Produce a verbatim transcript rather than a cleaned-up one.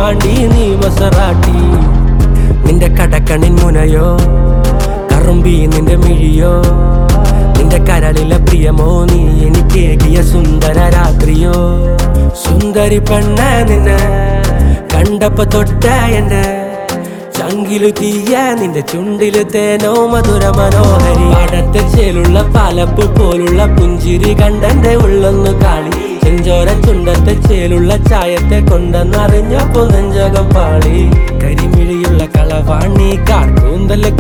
കളവാണ്ടി നീ മസറാട്ടി. നിന്റെ കടക്കണിൻ മുനയോ കറുമ്പി നിന്റെ മിഴിയോ, നിന്റെ കരളിലെ പ്രിയമോ, നീ എനിക്കേകിയ സുന്ദര രാത്രിയോ. സുന്ദരി പെണ്ണ നിന്നെ കണ്ടപ്പോ തൊട്ട എന്നെ ചങ്കിലു തീയ, നിന്റെ ചുണ്ടില് തേനോ മധുര മനോഹരി. പാടത്തെ ചേലുള്ള പാലപ്പ് പോലുള്ള പുഞ്ചിരി കണ്ടെന്റെ ഉള്ളൊന്നു കാളി. ചെഞ്ചോര ചുണ്ടത്തെ ചേലുള്ള ചായത്തെ കൊണ്ടെന്നറിഞ്ഞപ്പോ നെഞ്ചകം പാളി. കരിമിഴിയുള്ള കളവാണി കാർക്കൂന്തല്